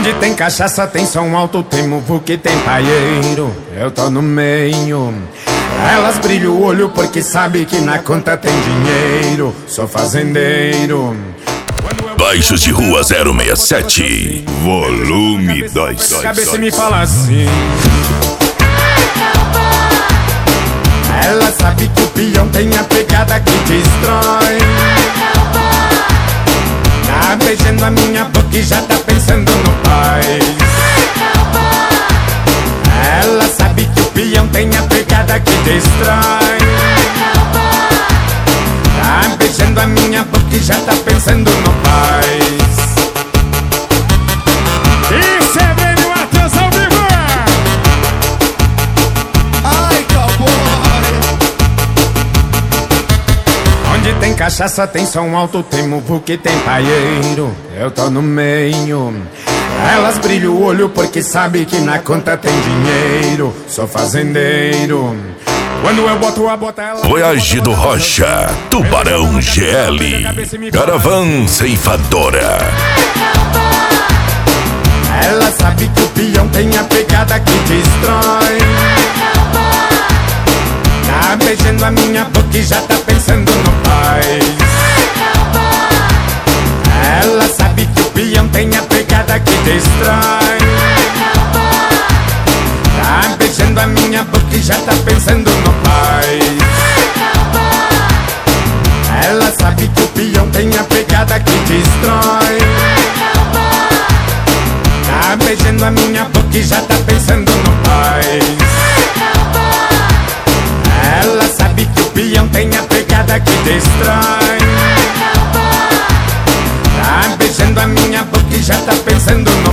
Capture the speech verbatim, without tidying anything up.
Onde tem cachaça tem som alto, tem muvu que tem paieiro. Eu tô no meio. Elas brilham o olho porque sabe que na conta tem dinheiro. Sou fazendeiro. Baixos de Rua zero seis sete, volume dois. Cabeça me fala assim. Ela sabe que o peão tem a pegada que destrói. Tá beijando a minha boca e já tá pensando no pai. Ela sabe que o peão tem a pegada que destrói. Tá beijando a minha boca e já tá pensando no pai. Isso é bem o Matheus ao vivo. Ai, cowboy. Onde tem cachaça tem som alto, tem muvu que tem paieiro. Eu tô no meio. Elas brilham o olho porque sabe que na conta tem dinheiro. Sou fazendeiro. Quando eu boto a bota ela... Voyagido Rocha, Tubarão G L, Caravan Ceifadora. Ela sabe que o peão tem a pegada que destrói. Tá beijando a minha boca e já tá pensando no pai. Ela sabe que o peão tem a pegada que destrói. Tá beijando a minha boca e já tá pensando no pai. Ela sabe que o peão tem a pegada que destrói. Tá beijando a minha boca e já tá pensando no pai. Ela sabe que o peão tem a pegada que destrói. Tá beijando a minha boca e já tá pensando no